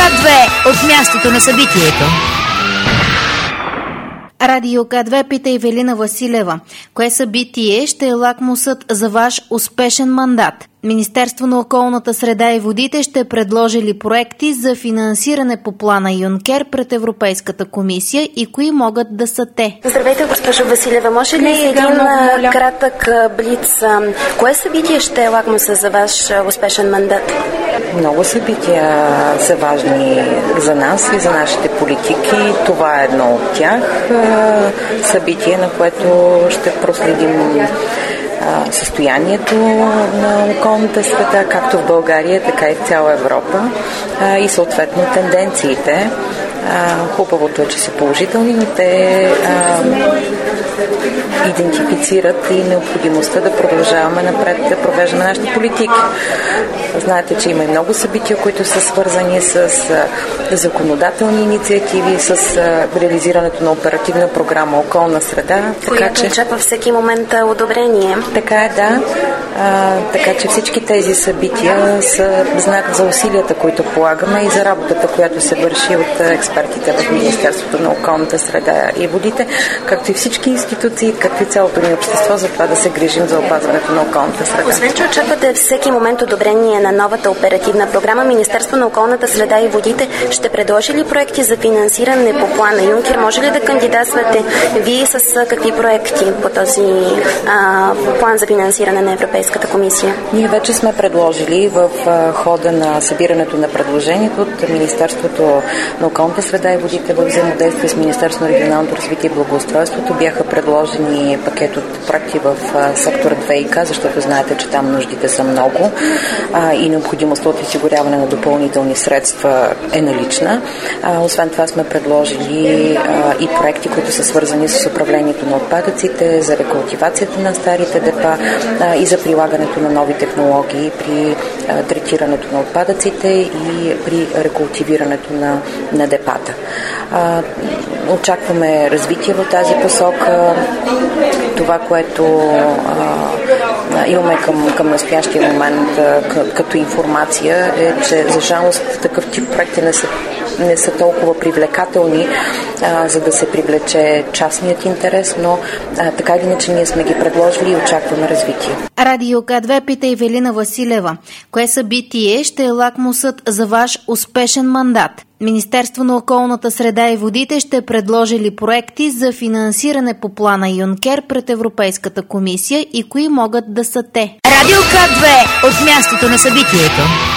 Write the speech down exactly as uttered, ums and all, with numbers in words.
две от мястото на събитието. Радио К две пита Ивелина Василева. Кое събитие ще е лакмусът за ваш успешен мандат? Министерство на околната среда и водите ще предложи ли проекти за финансиране по плана Юнкер пред Европейската комисия и кои могат да са те? Здравейте, госпожо Василева. Може ли един много кратък блиц? Кое събитие ще е лакмуса за ваш успешен мандат? Много събития са важни за нас и за нашите политики. Това е едно от тях. Събитие, на което ще проследим състоянието на околната среда, както в България, така и в цяла Европа, и съответно тенденциите. Хубавото е, че са положителни, но те а, идентифицират и необходимостта да продължаваме напред да провеждаме нашите политики. Знаете, че има и много събития, които са свързани с а, законодателни инициативи, с а, реализирането на оперативна програма Околна среда. Която че... очаква всеки момент одобрение. Така е, да. А, така че всички тези събития са знак за усилията, които полагаме и за работата, която се върши от експертите в Министерството на околната среда и водите, както и всички институции, както и цялото ни общество, за това да се грижим за опазването на околната среда. Освен, че очаквате всеки момент одобрение на новата оперативна програма, Министерството на околната среда и водите ще предложи ли проекти за финансиране по плана Юнкер? Може ли да кандидатствате вие с какви проекти по този а, план за финансиране на Европейската комисия? Ние вече сме предложили в а, хода на събирането на предложението от Министерството на околната среда и водите във взаимодействие с Министерството на регионалното развитие и благоустройството бяха предложени пакет от проекти в а, сектора ВиК, защото знаете, че там нуждите са много а, и необходимостта от осигуряване на допълнителни средства е налична. А, освен това сме предложили а, и проекти, които са свързани с управлението на отпадъците, за рекултивацията на старите депа а, и за прилагането на нови технологии при а, третирането на отпадъците и при рекултивирането на, на депата. А, очакваме развитие в тази посока. Това, което а, имаме към, към настоящия момент а, като информация е, че за жалост такъв тип проекти не са, не са толкова привлекателни, а, за да се привлече частният интерес, но а, така или иначе ние сме ги предложили и очакваме развитие. Радио К две пита Ивелина Василева. Кое събитие ще е лакмусът за ваш успешен мандат? Министерство на околната среда и водите ще предложи ли проекти за финансиране по плана Юнкер пред Европейската комисия и кои могат да са те? Радио К две от мястото на събитието.